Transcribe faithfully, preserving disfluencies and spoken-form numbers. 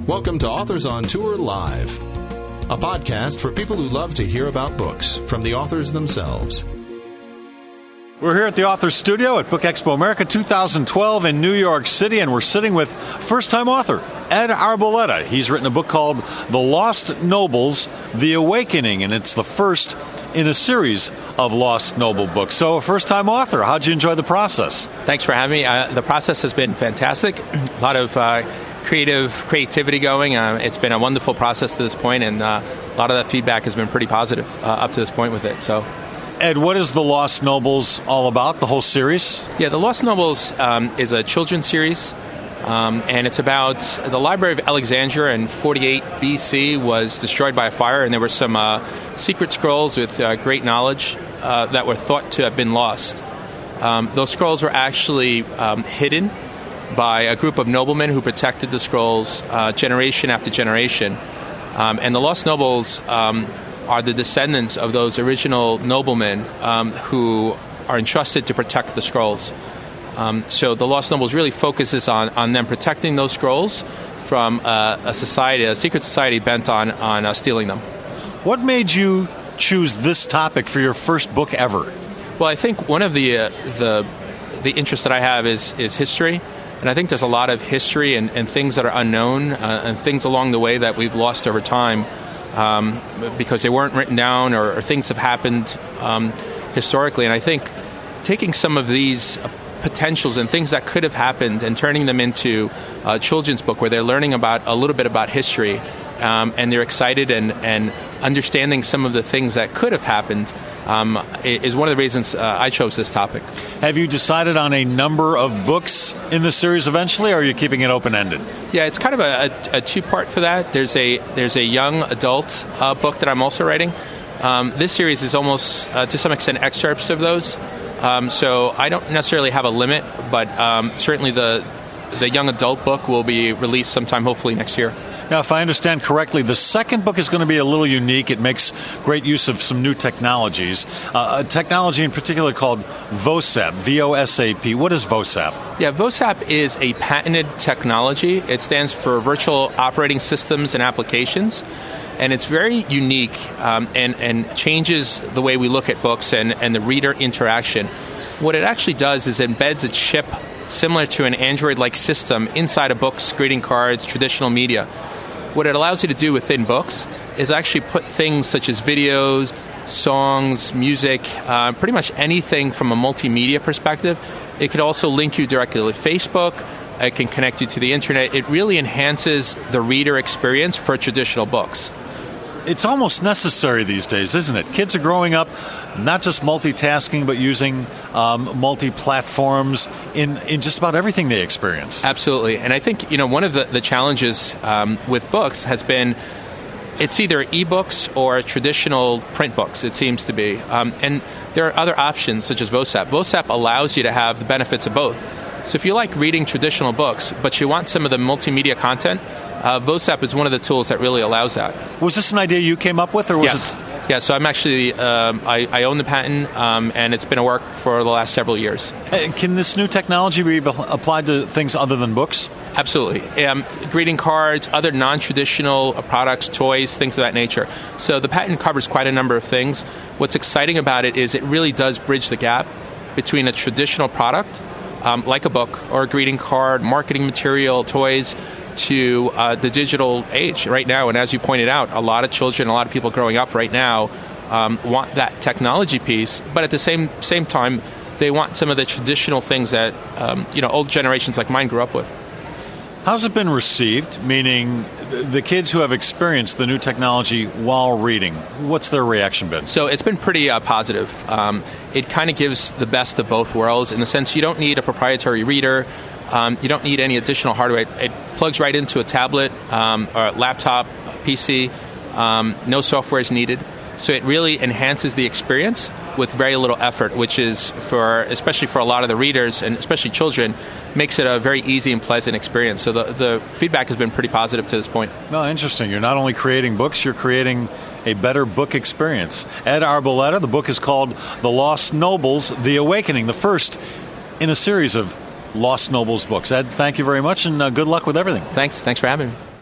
Welcome to Authors on Tour Live, a podcast for people who love to hear about books from the authors themselves. We're here at the Authors Studio at Book Expo America two thousand twelve in New York City, and we're sitting with first-time author Ed Arboleda. He's written a book called The Lost Nobles, The Awakening, and it's the first in a series of Lost Noble books. So, a first-time author, how'd you enjoy the process? Thanks for having me. Uh, the process has been fantastic. A lot of uh, creative creativity going. Uh, it's been a wonderful process to this point, and uh, a lot of that feedback has been pretty positive uh, up to this point with it. So. Ed, what is The Lost Nobles all about, the whole series? Yeah, The Lost Nobles um, is a children's series, um, and it's about the Library of Alexandria in forty-eight B C was destroyed by a fire, and there were some uh, secret scrolls with uh, great knowledge uh, that were thought to have been lost. Um, those scrolls were actually um, hidden by a group of noblemen who protected the scrolls uh, generation after generation. Um, and the Lost Nobles um, are the descendants of those original noblemen um, who are entrusted to protect the scrolls. Um, so the Lost Nobles really focuses on, on them protecting those scrolls from uh, a society, a secret society bent on, on uh, stealing them. What made you choose this topic for your first book ever? Well, I think one of the uh, the the interests that I have is is history. And I think there's a lot of history and, and things that are unknown uh, and things along the way that we've lost over time um, because they weren't written down or, or things have happened um, historically. And I think taking some of these potentials and things that could have happened and turning them into a children's book where they're learning about a little bit about history um, and they're excited and, and understanding some of the things that could have happened um, is one of the reasons uh, I chose this topic. Have you decided on a number of books in the series eventually, or are you keeping it open-ended? Yeah, it's kind of a, a, a two-part for that. There's a there's a young adult uh, book that I'm also writing. Um, this series is almost, uh, to some extent, excerpts of those. Um, so I don't necessarily have a limit, but um, certainly the the young adult book will be released sometime, hopefully, next year. Now, if I understand correctly, the second book is going to be a little unique. It makes great use of some new technologies, uh, a technology in particular called VOSAP, V O S A P. What is VOSAP? Yeah, VOSAP is a patented technology. It stands for Virtual Operating Systems and Applications, and it's very unique um, and, and changes the way we look at books and, and the reader interaction. What it actually does is embeds a chip similar to an Android-like system inside of books, greeting cards, traditional media. What it allows you to do within books is actually put things such as videos, songs, music, uh, pretty much anything from a multimedia perspective. It could also link you directly to Facebook. It can connect you to the internet. It really enhances the reader experience for traditional books. It's almost necessary these days, isn't it? Kids are growing up not just multitasking, but using um, multi-platforms in, in just about everything they experience. Absolutely. And I think, you know, one of the, the challenges um, with books has been it's either ebooks or traditional print books, it seems to be. Um, and there are other options, such as VOSAP. VOSAP allows you to have the benefits of both. So if you like reading traditional books, but you want some of the multimedia content, Uh, VOSAP is one of the tools that really allows that. Was this an idea you came up with, or was yes. it? Yeah, so I'm actually, um, I, I own the patent, um, and it's been a work for the last several years. Can this new technology be applied to things other than books? Absolutely. Um, greeting cards, other non-traditional products, toys, things of that nature. So the patent covers quite a number of things. What's exciting about it is it really does bridge the gap between a traditional product, um, like a book or a greeting card, marketing material, toys, to uh, the digital age right now. And as you pointed out, a lot of children, a lot of people growing up right now um, want that technology piece, but at the same same time, they want some of the traditional things that um, you know old generations like mine grew up with. How's it been received? Meaning, the kids who have experienced the new technology while reading, what's their reaction been? So it's been pretty uh, positive. Um, it kind of gives the best of both worlds in the sense you don't need a proprietary reader. Um, you don't need any additional hardware. It, it plugs right into a tablet um, or a laptop, a P C. Um, no software is needed. So it really enhances the experience with very little effort, which is, for especially for a lot of the readers, and especially children, makes it a very easy and pleasant experience. So the, the feedback has been pretty positive to this point. No, interesting. You're not only creating books, you're creating a better book experience. Ed Arboleda, the book is called The Lost Nobles, The Awakening, the first in a series of Lost Nobles books. Ed, thank you very much, and uh, good luck with everything. Thanks. Thanks for having me.